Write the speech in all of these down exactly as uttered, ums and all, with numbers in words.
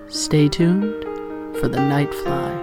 Stay tuned for the Nightfly.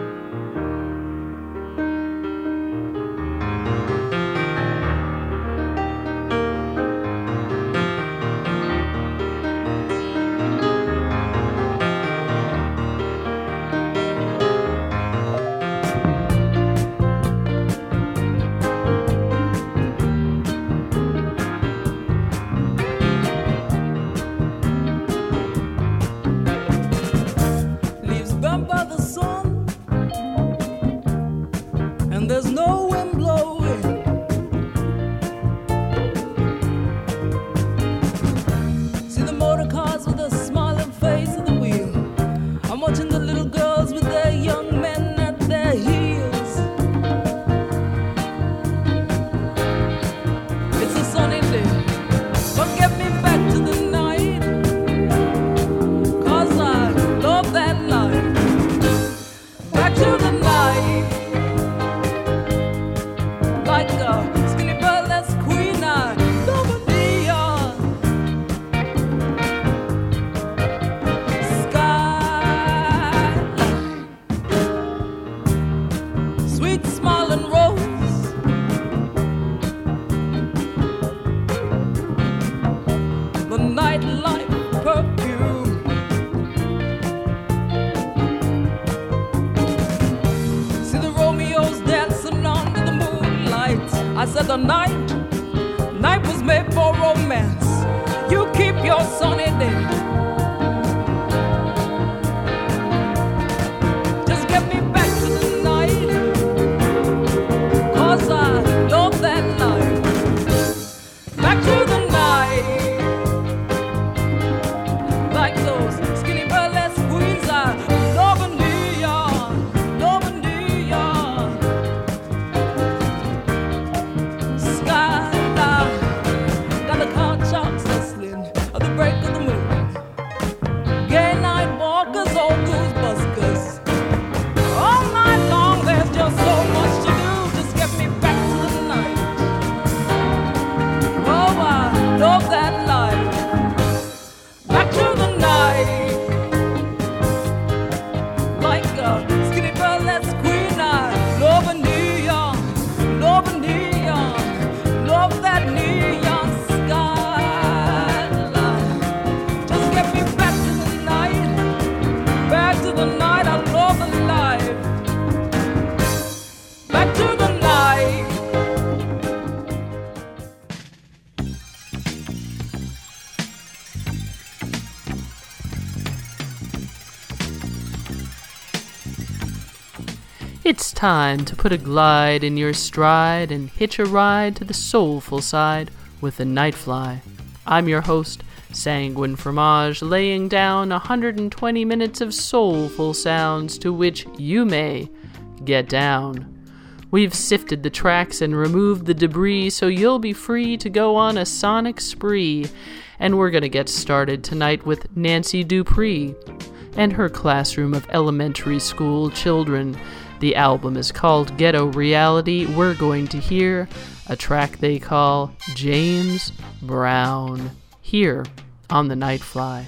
It's time to put a glide in your stride and hitch a ride to the soulful side with the Nightfly. I'm your host, Sanguine Fromage, laying down one hundred twenty minutes of soulful sounds to which you may get down. We've sifted the tracks and removed the debris so you'll be free to go on a sonic spree. And we're gonna get started tonight with Nancy Dupree and her classroom of elementary school children. The album is called Ghetto Reality. We're going to hear a track they call James Brown here on the Nightfly.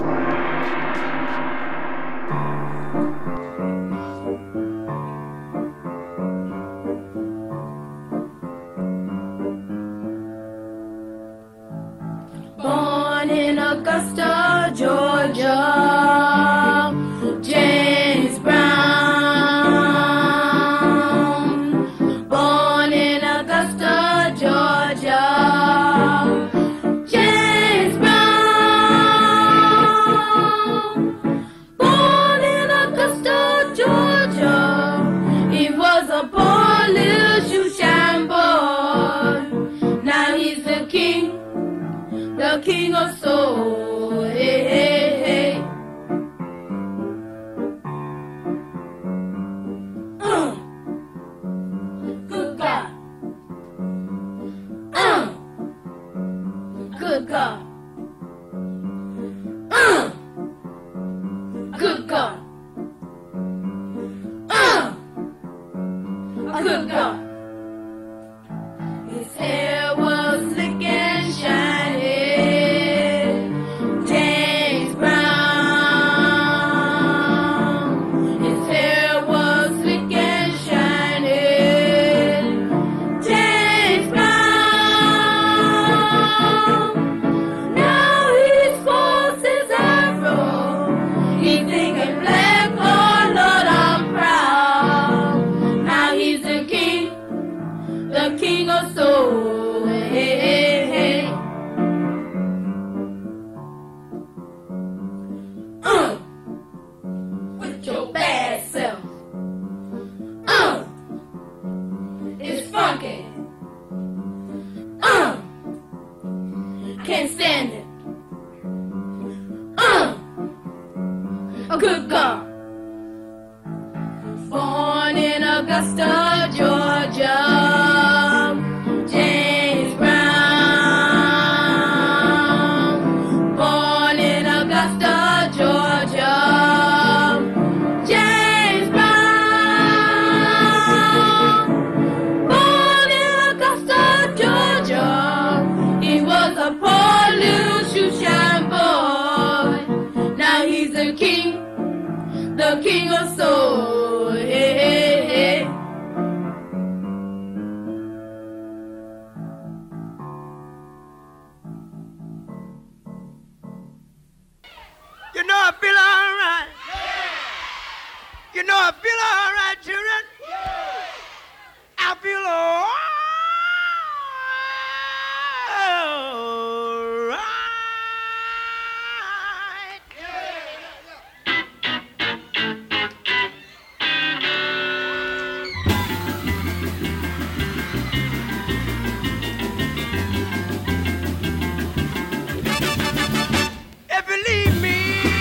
Born in Augusta, Georgia, James Brown. King of soul, hey, hey, hey. Uh. Good God. Uh. Good God. Uh. Good God. Uh. Good God. His hair was slick and shiny. James Brown. Good God. Born in Augusta, Georgia, James Brown. Born in Augusta, Georgia, James Brown. Born in Augusta, Georgia, he was a poor little shoeshine boy. Now he's the king, the king of soul. Hey, hey, hey. You know I feel all right. You know I feel all right, children. I feel all right. If you leave me,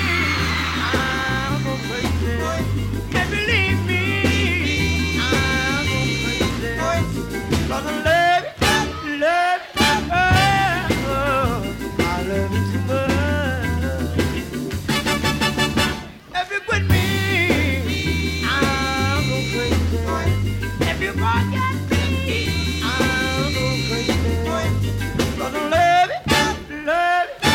I'm gonna crazy. If you leave me, I'm gonna crazy. 'Cause I love you, love you, oh, I love you too much. If you quit me, I'm gonna crazy. If you forget me, I'm gonna crazy. 'Cause I love you, love you.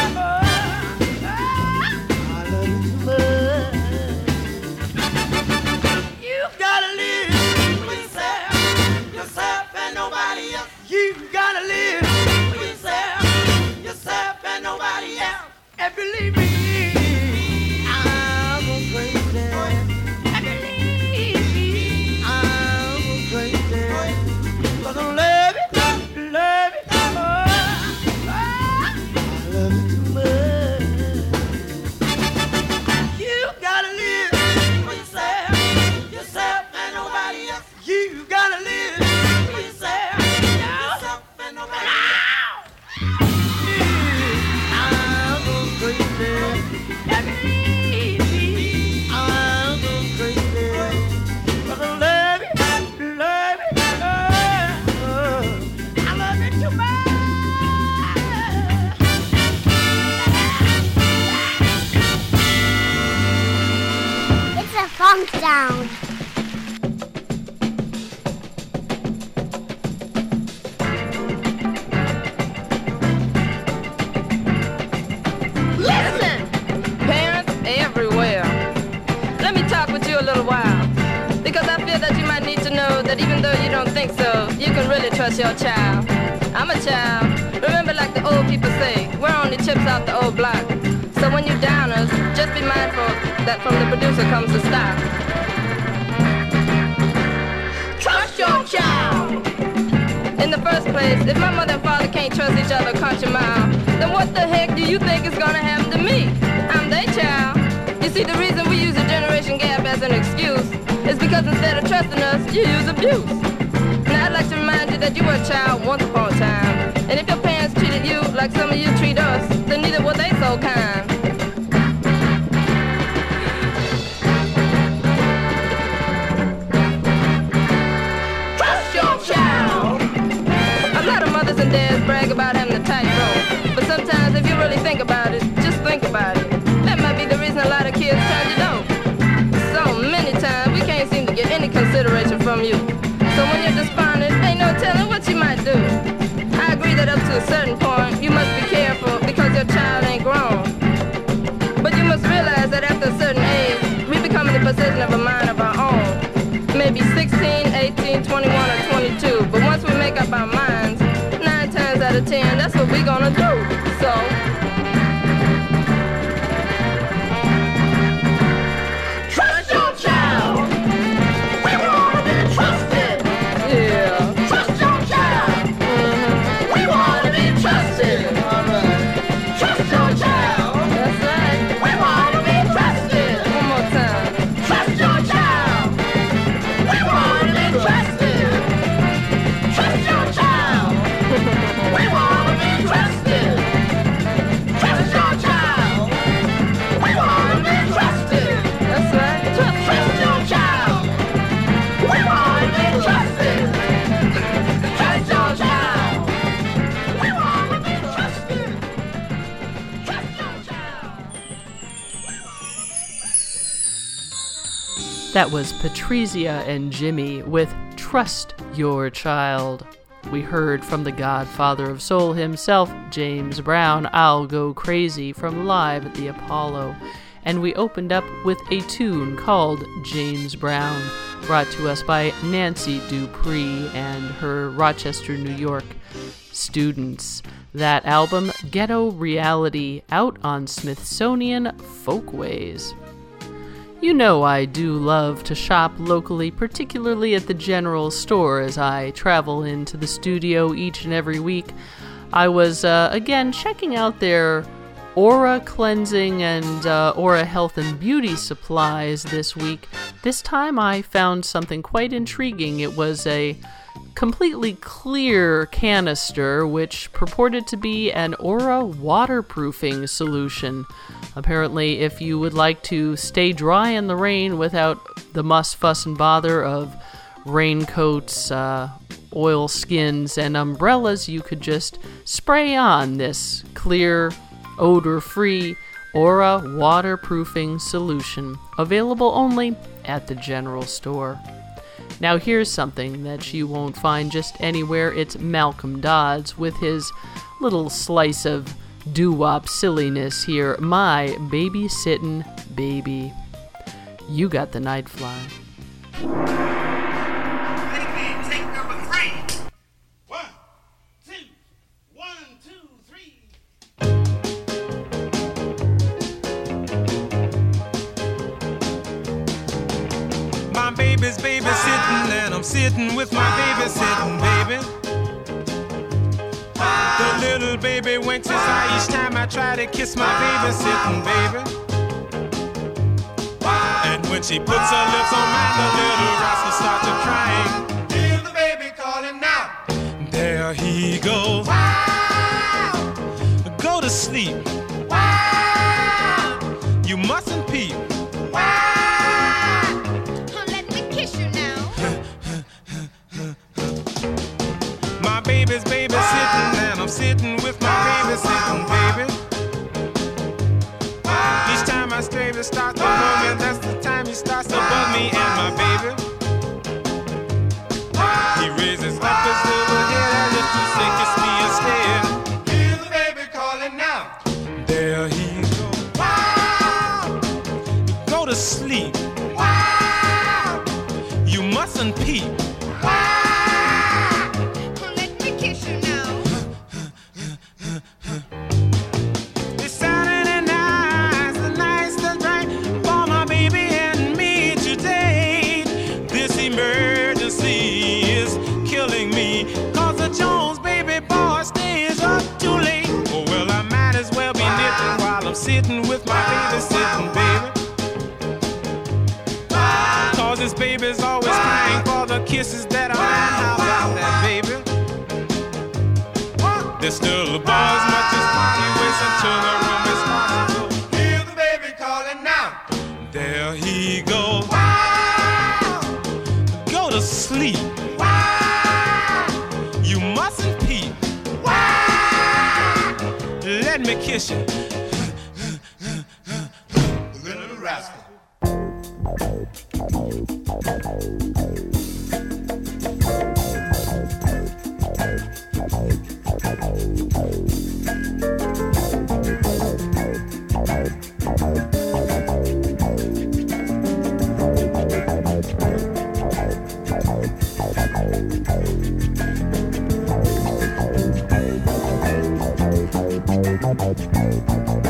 You gotta live for yourself, yourself and nobody else. You gotta live for yourself, yourself and nobody else. If you leave me, I'm gonna crazy. If you leave me, I'm gonna crazy. 'Cause I love you, love you, oh, oh, I love you too much. You gotta live for yourself, yourself and nobody else. You gotta live for yourself, yourself and nobody else. I'm going crazy. If you leave me, I'm going crazy. 'Cause I love you, love you, oh, oh, I love you too much. It's a funk sound. Listen, parents everywhere. Let me talk with you a little while. Because I feel that you might need to know that even though you don't think so, you can really trust your child. I'm a child. Remember, like the old people say, we're only chips off the old block. So when you down us, just be mindful that from the producer comes the stock. Trust your child. In the first place, if my mother and father can't trust each other a country mile, then what the heck do you think is gonna happen to me? I'm their child. You see, the reason we use a generation gap as an excuse is because instead of trusting us, you use abuse. Now I'd like to remind you that you were a child once upon a time. And if your parents treated you like some of you treat us, then neither were they so kind. Trust your child. A lot of mothers and dads brag about having a tight rope. But sometimes if you really think about it, just think about it. That might be the reason a lot of kids turn to dope. So many times we can't seem to get any consideration from you. So when you're despondent, ain't no telling what you might do. I agree that up to a certain point, you must be careful because your child ain't grown. But you must realize that after a certain age, we become in the possession of a mind of our own. Maybe sixteen, eighteen, twenty-one, or twenty-two. But once we make up our minds, nine times out of ten, that's what we're gonna do. So trust your child. We wanna be trusted. Yeah. Trust your child. Mm-hmm. We wanna be trusted. That was Patrizia and Jimmy with Trust Your Child. We heard from the godfather of soul himself, James Brown, I'll Go Crazy from Live at the Apollo. And we opened up with a tune called James Brown, brought to us by Nancy Dupree and her Rochester, New York students. That album, Ghetto Reality, out on Smithsonian Folkways. You know I do love to shop locally, particularly at the general store as I travel into the studio each and every week. I was, uh, again, checking out their Aura Cleansing and uh, Aura Health and Beauty supplies this week. This time I found something quite intriguing. It was a completely clear canister which purported to be an Aura waterproofing solution. Apparently, if you would like to stay dry in the rain without the muss, fuss, and bother of raincoats, uh, oil skins, and umbrellas, you could just spray on this clear, odor-free Aura waterproofing solution, available only at the general store. Now here's something that you won't find just anywhere. It's Malcolm Dodds with his little slice of doo-wop silliness here. My Babysittin' Baby. You got the night fly. Take number three. One, two, one, two, three. My baby's babysitting, and I'm sitting with my babysitting baby. The little baby winks his eye each time I try to kiss my babysitting baby. And when she puts her lips on mine, the little rascal starts to crying. Hear the baby calling now. There he goes. Wow. Go to sleep. Wow. You mustn't peep. Wow. Let me kiss you now. My baby's babysitting, and I'm sitting with my babysitting baby. Each time I stray to start to hug, and that's the time he starts to bug me and my baby. He raises up his little head as if to say kiss me instead. Hear the baby calling now. There he goes. Wow. Go to sleep. Wow. You mustn't peep. Wow. Let me kiss you now. It's Saturday night, the night's the night for my baby and me today. This emergency is killing me, cause the Jones baby boy stays up too late. Oh well, I might as well be knitting while I'm sitting with my babysitting baby. Cause this baby's always crying for the kisses that I might have out that baby. There's still a buzz, much as party waits until the room is possible. Hear the baby calling now. There he goes. Wow. Go to sleep. Wow. You mustn't peep. Wow. Let me kiss you. Little rascal. Bye.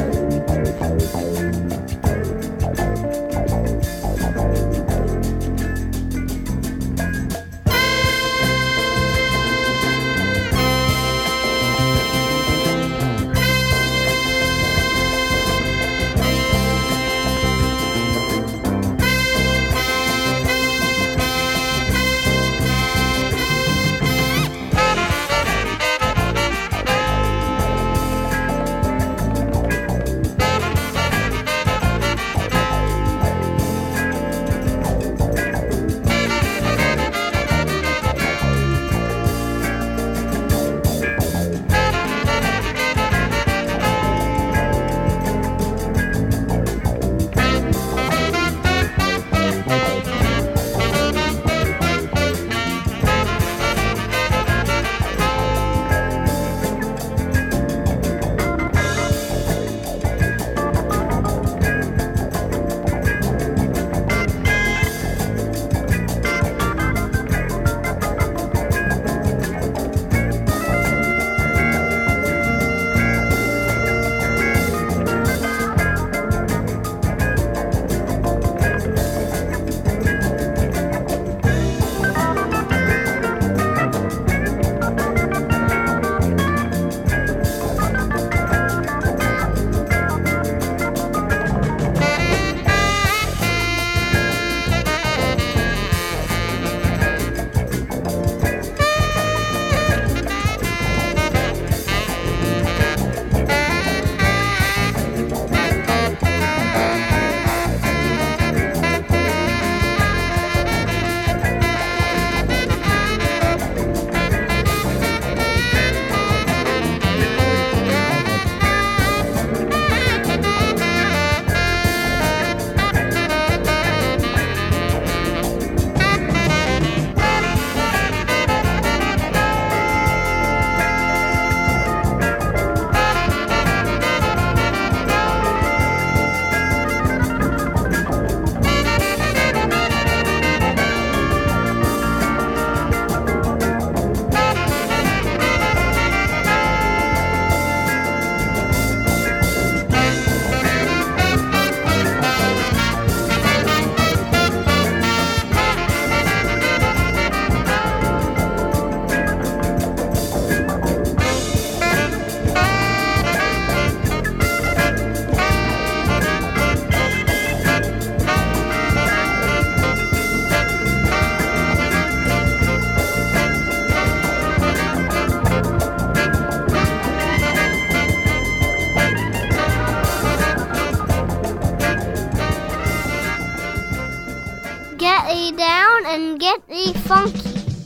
and get me funky.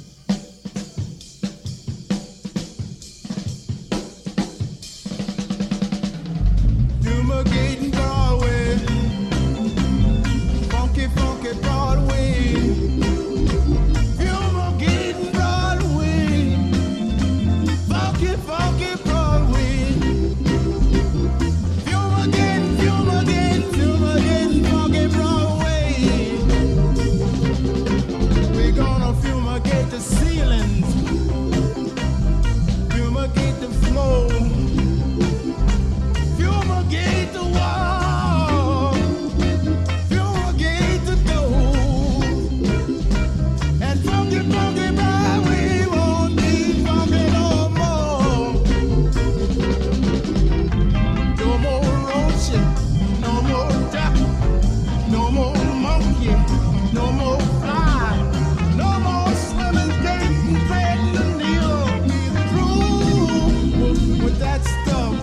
Fumigating Broadway, funky, funky Broadway. Fumigating Broadway, funky, funky Broadway. Fumigating, fumigating, fumigating funky Broadway. We're gonna fumigate the ceilings, fumigate the floor. Fumigate the wall, fumigate the door, and funky, funky Broadway won't be funky no more. No more roaching, no more duck, no more monkey, no more fly, no more swimming, skating, threading the needle. Through with, with that stuff.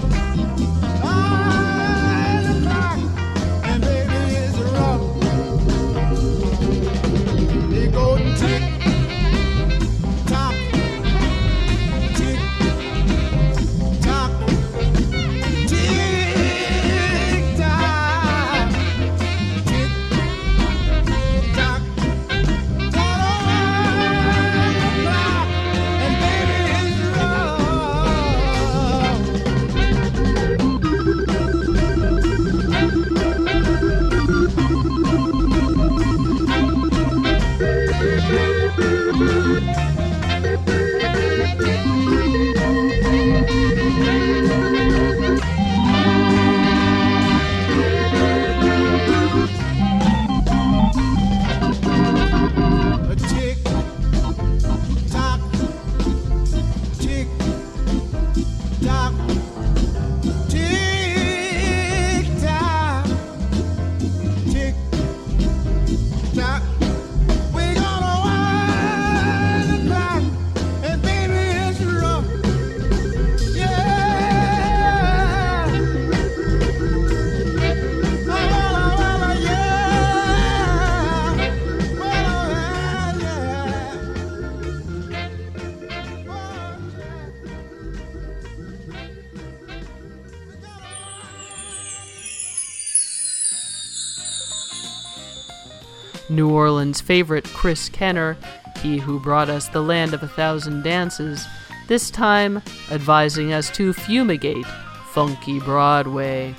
New Orleans favorite Chris Kenner, he who brought us the Land of a Thousand Dances, this time advising us to fumigate funky Broadway.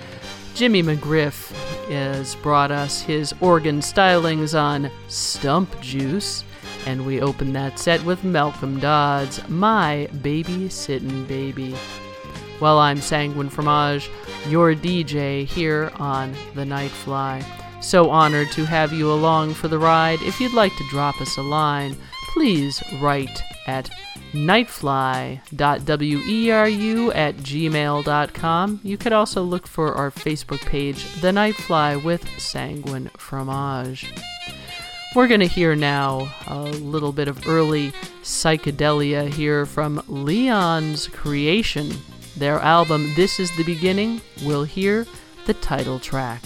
Jimmy McGriff has brought us his organ stylings on Stump Juice, and we open that set with Malcolm Dodd's My Babysittin' Baby. Well, I'm Sanguine Fromage, your D J here on The Nightfly. So honored to have you along for the ride. If you'd like to drop us a line, please write at nightfly dot weru at gmail dot com. You could also look for our Facebook page, The Nightfly with Sanguine Fromage. We're going to hear now a little bit of early psychedelia here from Leon's Creation. Their album, This Is the Beginning, we'll hear the title track.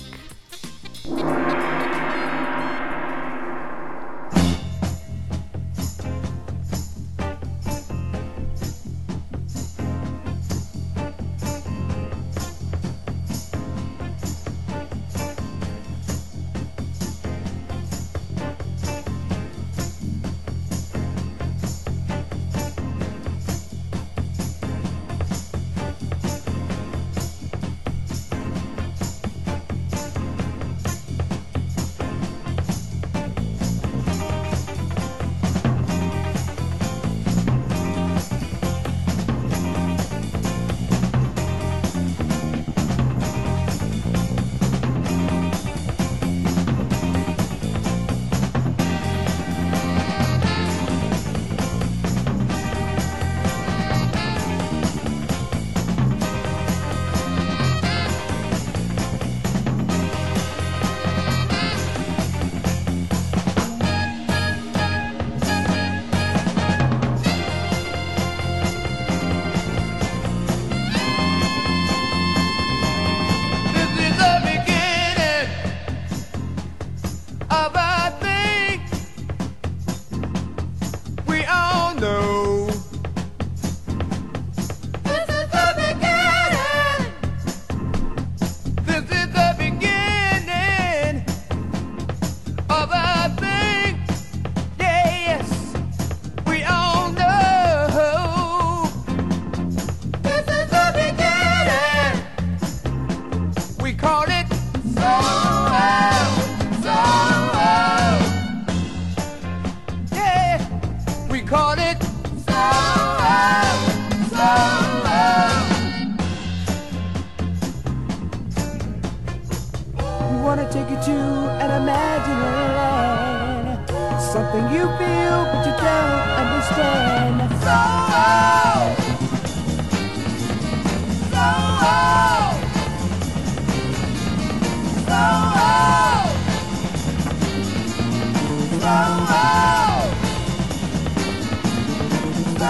wanna take you to an imaginary land. Something you feel but you don't understand. So, so, so, so, so,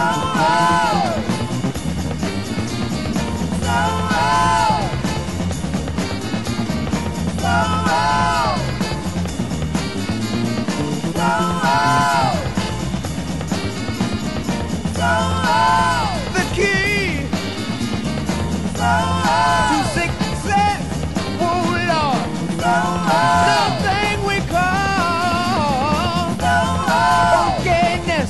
the key to success, oh Lord, something we call forgiveness.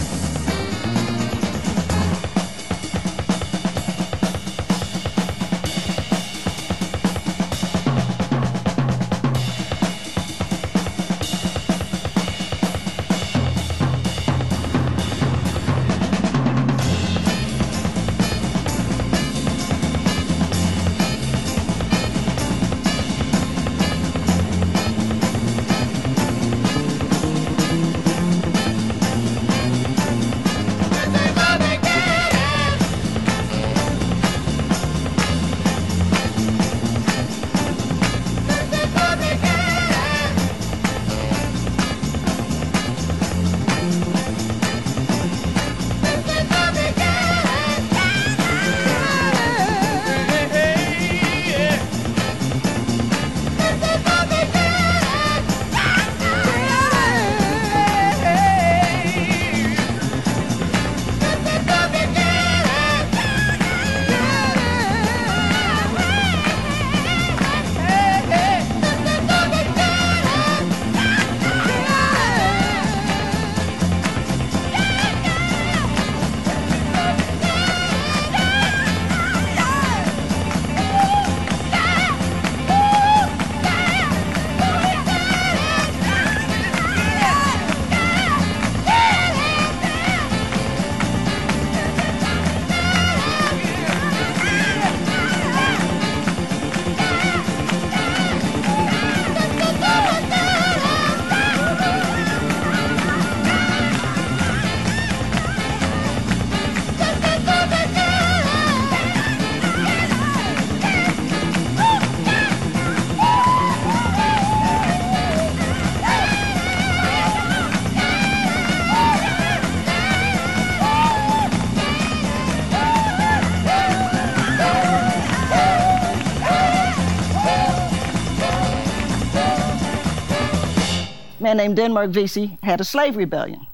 A man named Denmark Vesey had a slave rebellion,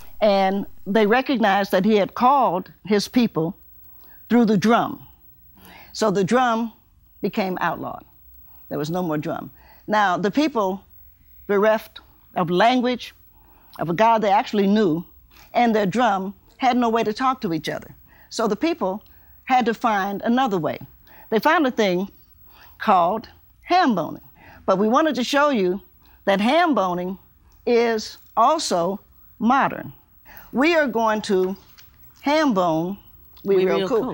and they recognized that he had called his people through the drum. So the drum became outlawed. There was no more drum. Now, the people, bereft of language, of a God they actually knew, and their drum, had no way to talk to each other. So the people had to find another way. They found a thing called ham boning. But we wanted to show you that ham boning is also modern. We are going to ham bone We, we Real, real cool. cool.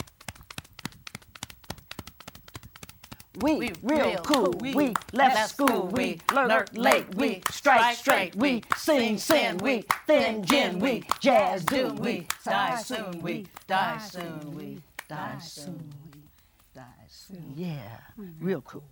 We, we real, real cool. cool. We, we left, left school. We lurk late. We strike straight. We sing sin. We thin gin. We jazz do. We die soon. We die soon. We die soon. We die soon. Yeah, real cool.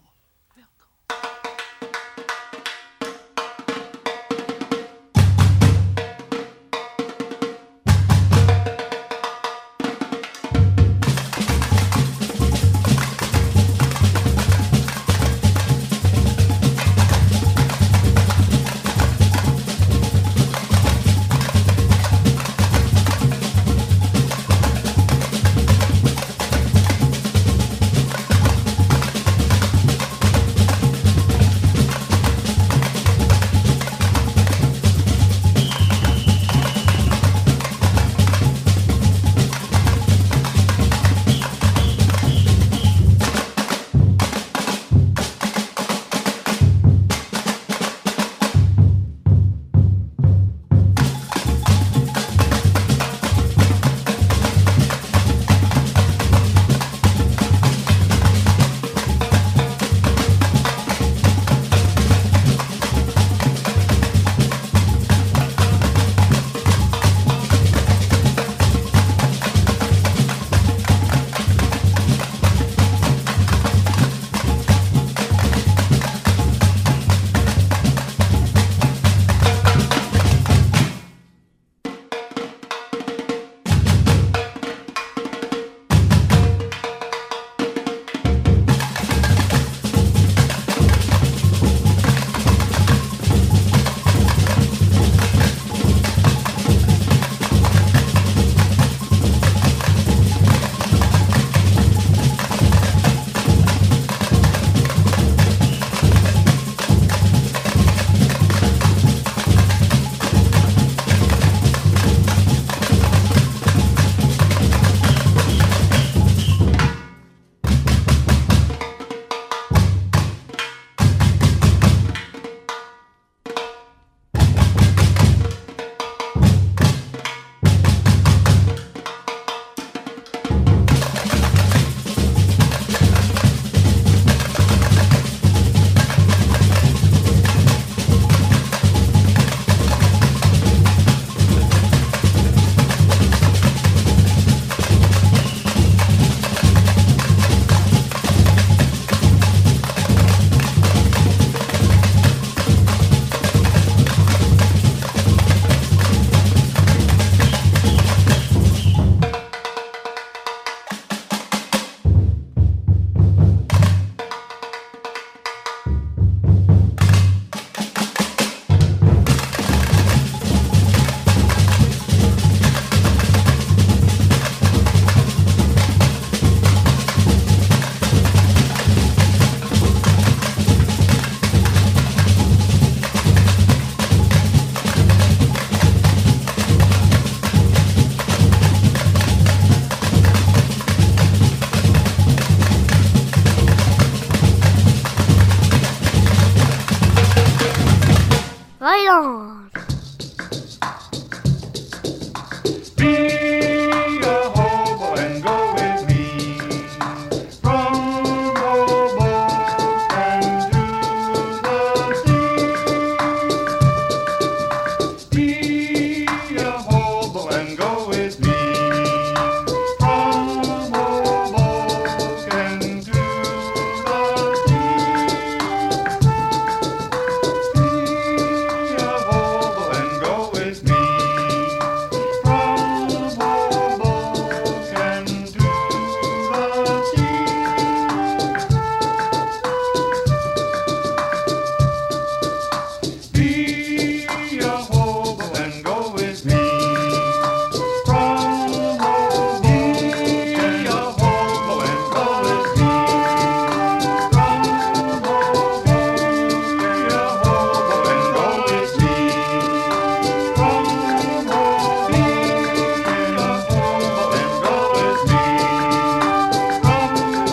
Right on. Be a hobo and go with me from Hoboken to the sea. Be a hobo and go with me from Hoboken to the sea. Be a hobo and go with me from Hoboken to the sea. Be a hobo and go with me from Hoboken. Be a hobo and go with me from Hoboken. Be a hobo and go with me from Hoboken. Be a hobo and go with me from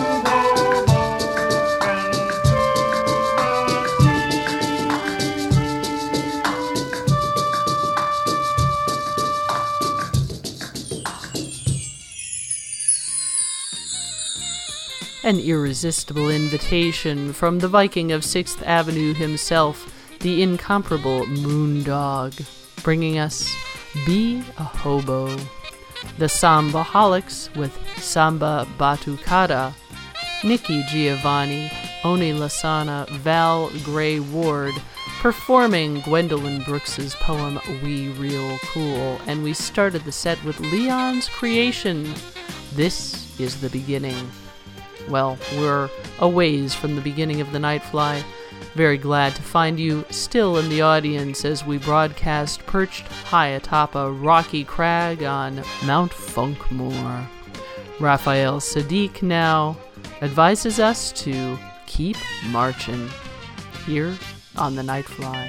An irresistible invitation from the Viking of sixth Avenue himself, the incomparable Moondog, bringing us Be a Hobo. The Sambaholics with Samba Batucada, Nikki Giovanni, Oni Lasana, Val Gray Ward, performing Gwendolyn Brooks's poem We Real Cool, and we started the set with Leon's creation, This is the Beginning. Well, we're a ways from the beginning of the Nightfly. Very glad to find you still in the audience as we broadcast perched high atop a rocky crag on Mount Funkmore. Raphael Sadiq now advises us to keep marching here on the Nightfly.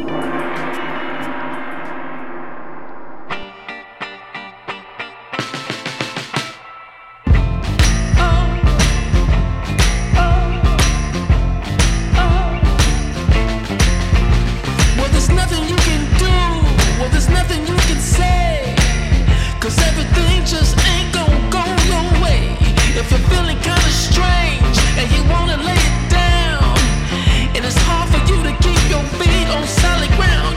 Well, there's nothing you can do. Well, there's nothing you can say. Cause everything just ain't gonna go your way. If you're feeling kinda strange and you wanna lay it down, and it's hard for you to keep your feet on solid ground,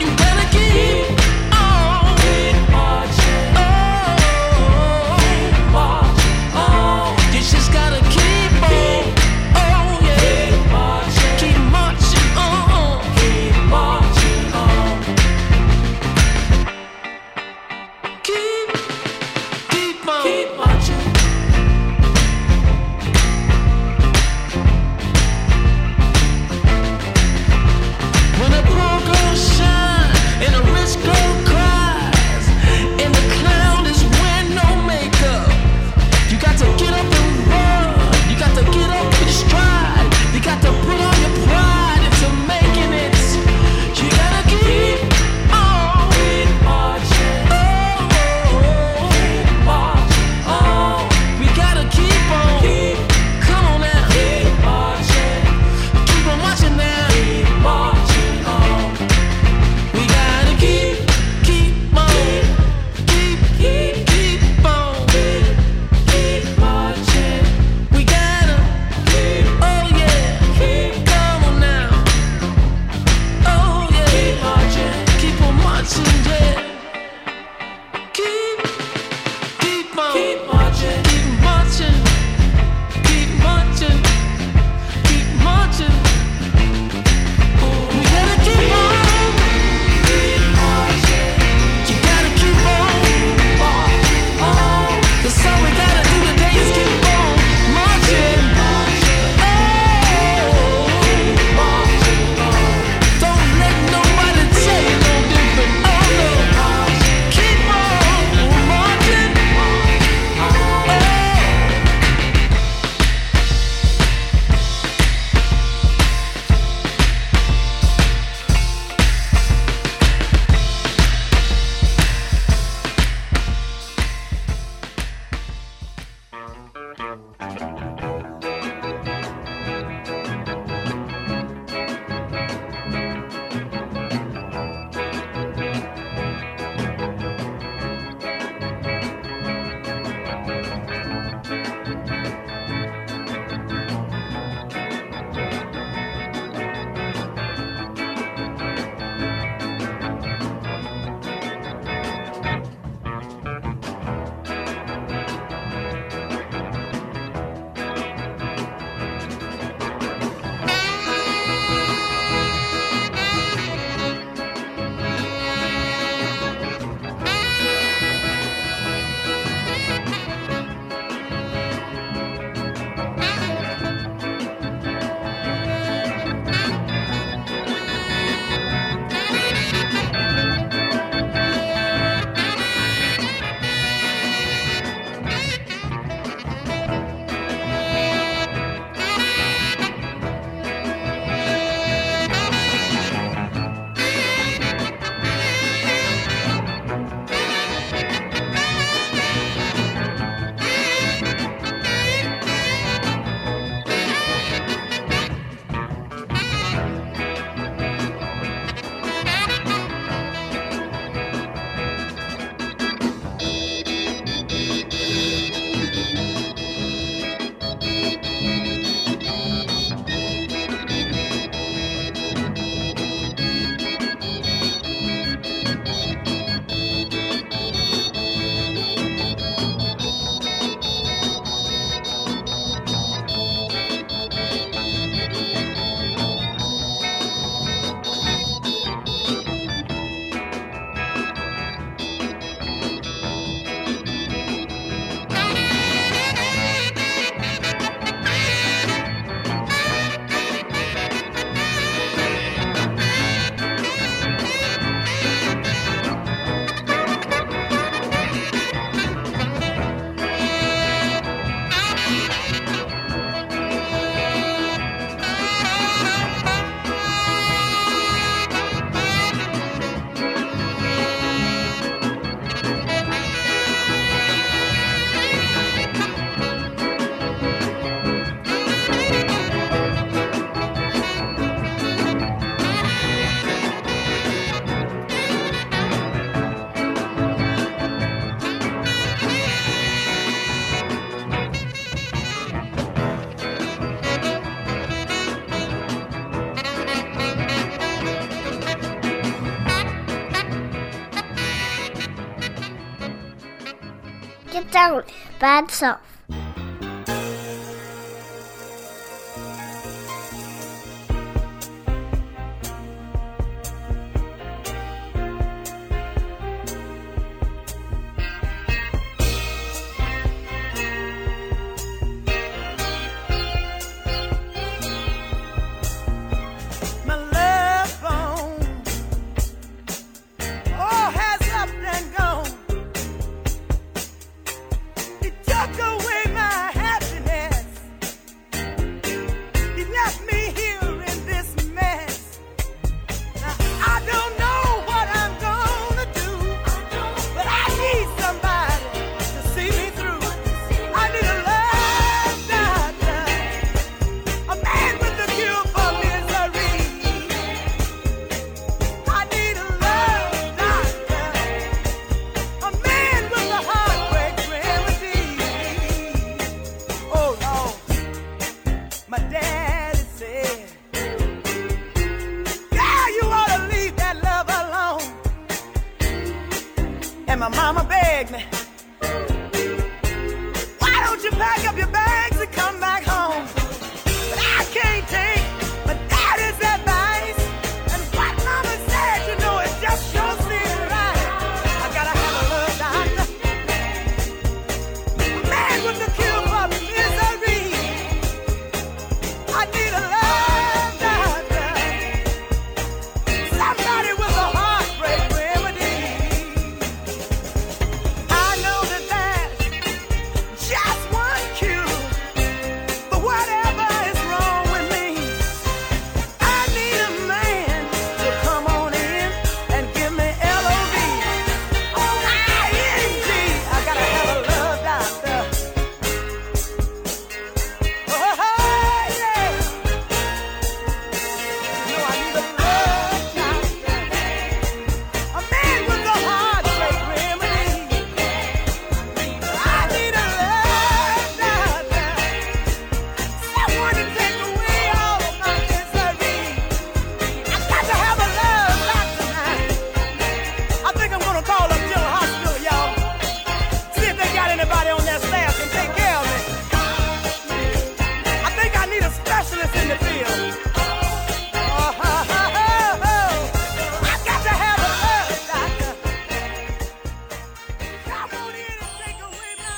its own bad self. My love phone, oh, has up and gone. It took away my happiness. It left me here in this mess. Now I don't know what I'm gonna do, but I need somebody to see me through. I need a love doctor, a man with the cure for misery. I need a love doctor, a man with a heartbreak remedy. Oh Lord, my daddy said, "Girl, you ought to leave that love alone." And my mama begged me, "Why don't you pack up your bags and come back home?" But I can't take my daddy's advice. And what mama said, you know, it just sure seems right. I gotta have a love doctor, a man with the cure for misery. I need a love doctor, somebody with a heartbreak remedy. I know that there's just one cure for whatever is wrong with me. I need a man to come on in and give me L O V. I N G. I gotta have a love doctor. Oh, yeah. No, I need a love doctor, a man with a heartbreak remedy. I need a love doctor, someone to take away all of my misery. I got to have a love doctor now. I think I'm gonna call up General Hospital, y'all. See if they got anybody on their staff can take care of me. I think I need a specialist in the field. Oh, ho, ho, ho, ho. I got to have a love doctor. Come on in and take away my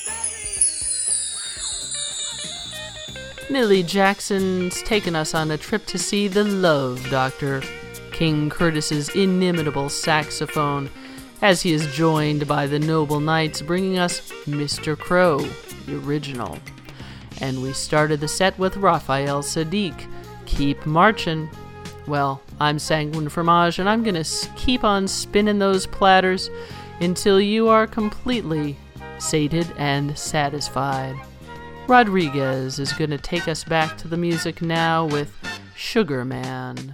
misery. Millie Jackson's taken us on a trip to see the Love Doctor, King Curtis's inimitable saxophone, as he is joined by the Noble Knights bringing us Mister Crow, the original. And we started the set with Raphael Sadiq, Keep Marchin'. Well, I'm Sanguine Fromage, and I'm gonna s- keep on spinning those platters until you are completely sated and satisfied. Rodriguez is gonna take us back to the music now with Sugar Man.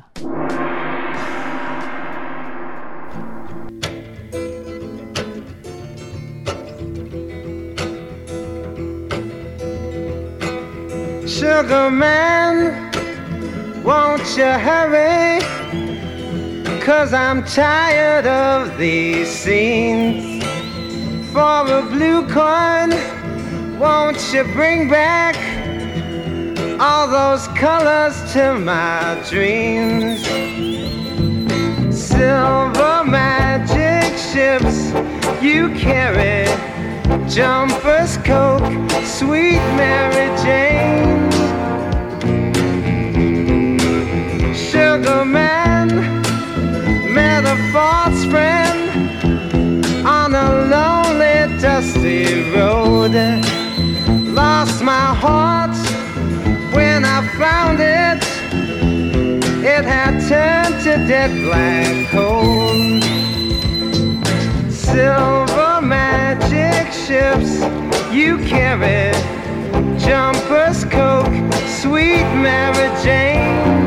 Sugar man, won't you hurry? 'Cause I'm tired of these scenes. For a blue coin, won't you bring back all those colors to my dreams? Silver magic ships you carry, jumpers, Coke, sweet Mary Jane. Sugar man, met a false friend on a lonely, dusty road. Lost my heart when I found it. It had turned to dead black coal. Silver magic ships you carry, jumpers, Coke, sweet Mary Jane.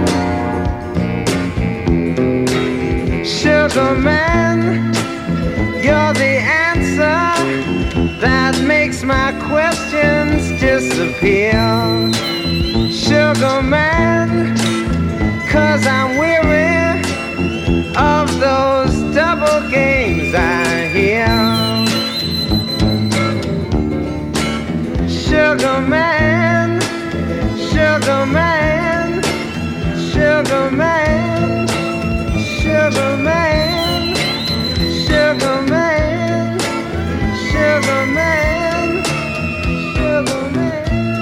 Sugar man, you're the answer that makes my questions disappear. Sugar man, 'cause I'm weary of those double games I hear. Sugar man, sugar man, sugar man, sugar man, sugar man, sugar man, sugar man.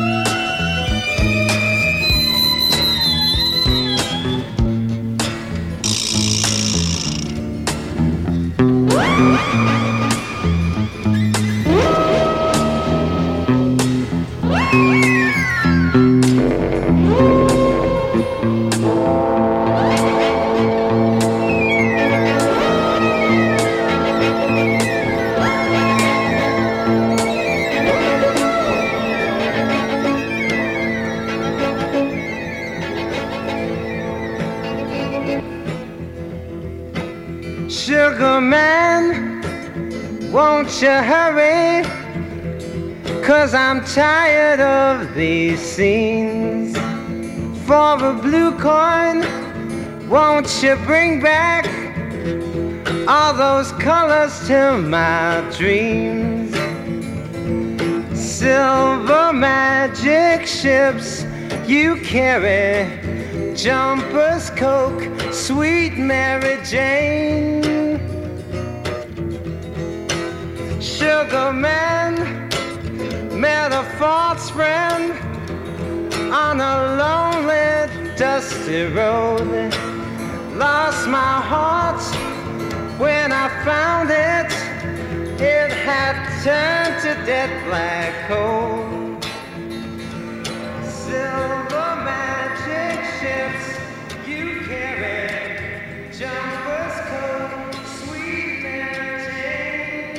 Sugar man, won't you hurry? 'Cause I'm tired of these scenes. For a blue coin, won't you bring back all those colors to my dreams? Silver magic ships you carry, jumpers, Coke, sweet Mary Jane. Sugar man, met a false friend on a lonely, dusty road. Lost my heart when I found it. It had turned to dead black coal. Silver magic ships you carry, jumpers, Coke, sweet Mary Jane.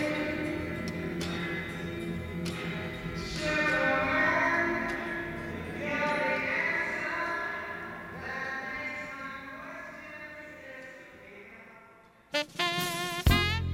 Sugar man, you're the answer that makes my questions.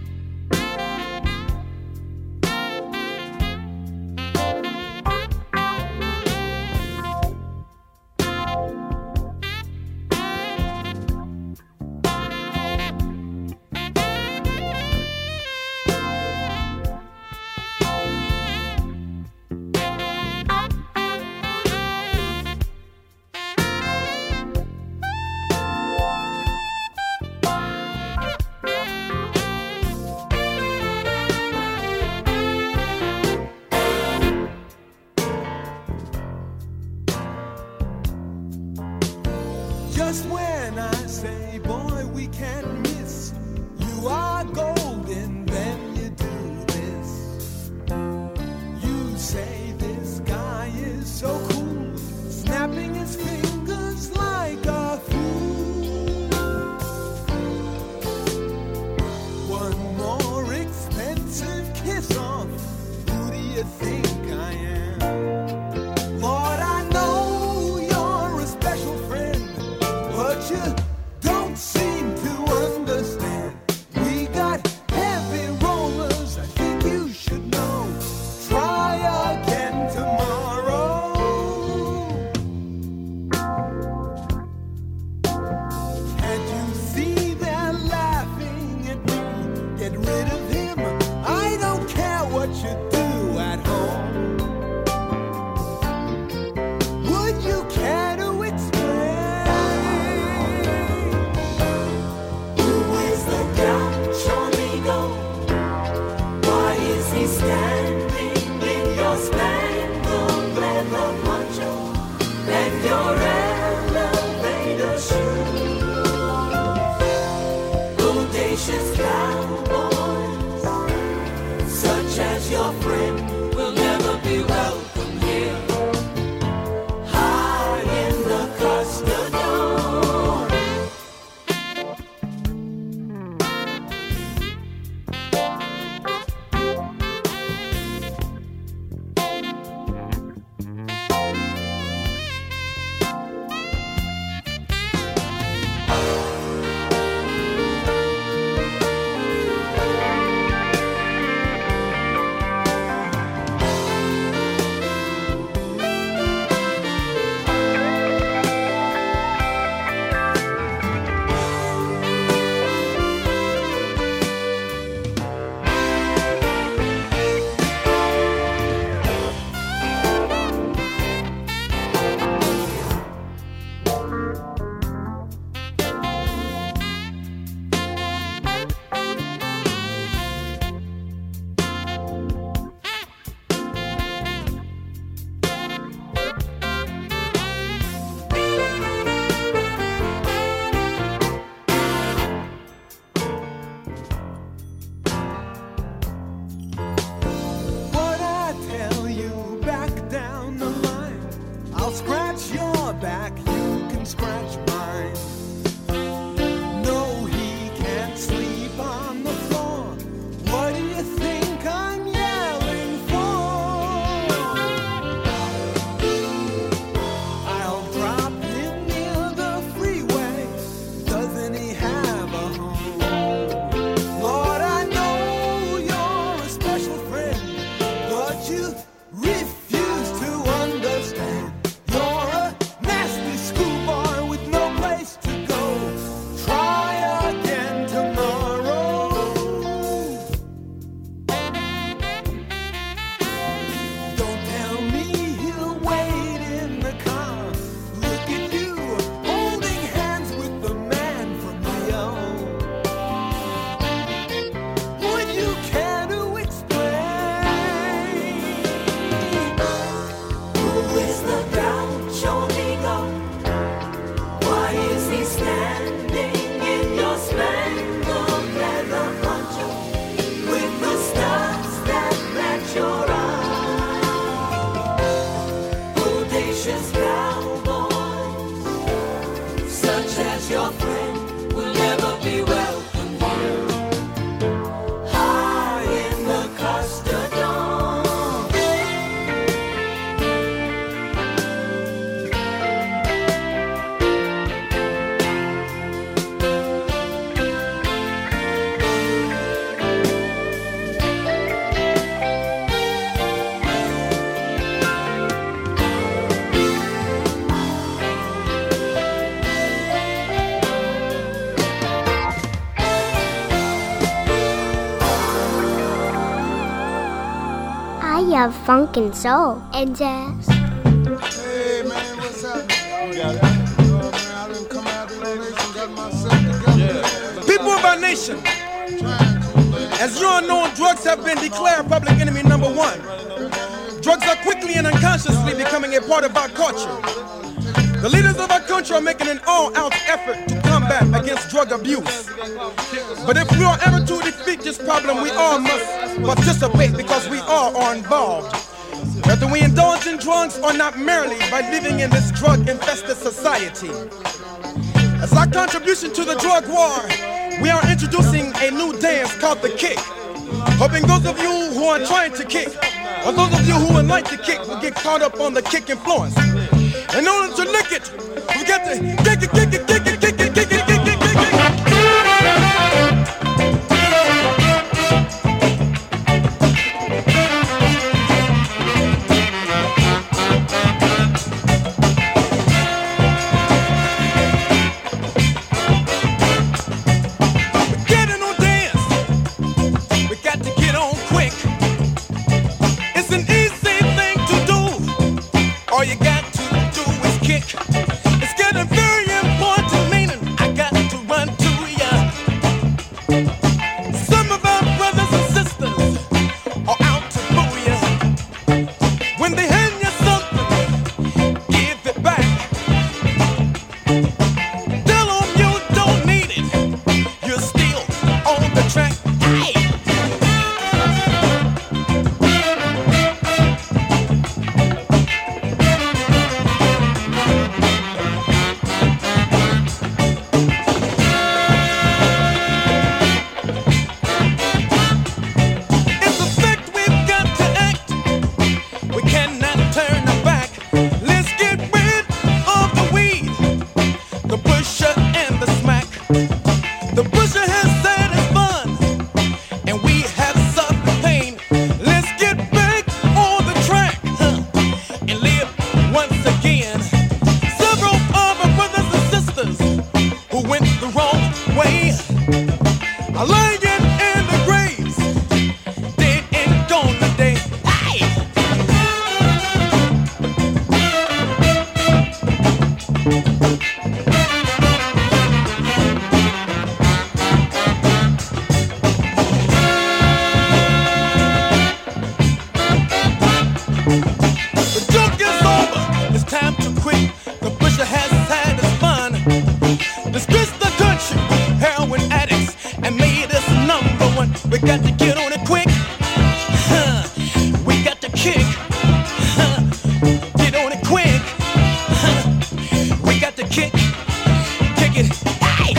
Just when I say, boy, we can't miss, you are golden, then you do this. You say this guy is so cool, snapping his fingers like a fool. One more expensive kiss off, who do you think I am? Lord, I know you're a special friend, but you don't seem to understand. We have funk and soul and jazz. Hey man, what's happening? You got it. Oh, man, I done come out of the nation, got myself together. Yeah. People of our nation, as you all know, drugs have been declared public enemy number one. Drugs are quickly and unconsciously becoming a part of our culture. The leaders of our country are making an all-out effort to combat against drug abuse. But if we are ever to defeat this problem, we all must participate because we all are involved. Whether we indulge in drugs or not, merely by living in this drug-infested society. As our contribution to the drug war, we are introducing a new dance called the kick. Hoping those of you who are trying to kick, or those of you who would like to kick, will get caught up on the kick influence. In order to lick it, we got to kick it, kick it, kick it, kick it, kick it, kick it, kick it, kick it. We're getting on dance. We got to get on quick. It's an easy thing to do. All you got to do is kick. It's getting very important, meaning I got to run to ya. Some of our brothers and sisters are out to boo ya. When they hand you something, give it back. Tell them you don't need it. You're still on the track. Hey! It's a fact we've got to act. We cannot turn our back. Let's get rid of the weed, the pusher and the smack. The pusher has said it's fun, and we have suffered pain. Let's get back on the track, huh, and live once again. Several of our brothers and sisters who went the wrong way are lying in the graves, dead and gone today. Hey! The joke is over, it's time to quit. The pusher has had his fun. Disgraced the country, heroin addicts, and made us number one. We got to get on it quick. Huh. We got to kick. Huh. Get on it quick. Huh. We got to kick. Kick it. Hey!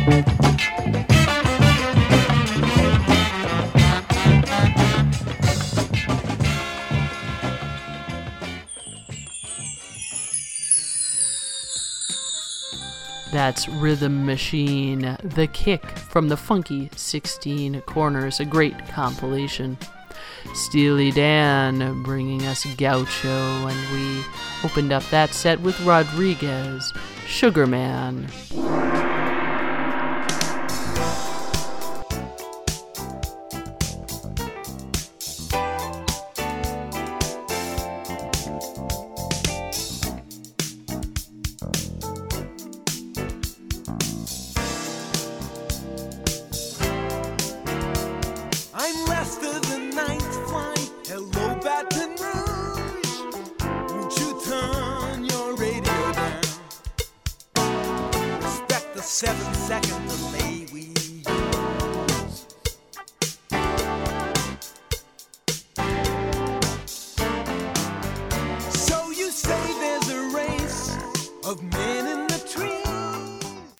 That's Rhythm Machine, The Kick from the Funky sixteen Corners, a great compilation. Steely Dan bringing us Gaucho, and we opened up that set with Rodriguez, Sugar Man. I'm Lester the Ninth Flight. Hello, Baton Rouge. Won't you turn your radio down? Respect the seven second delay.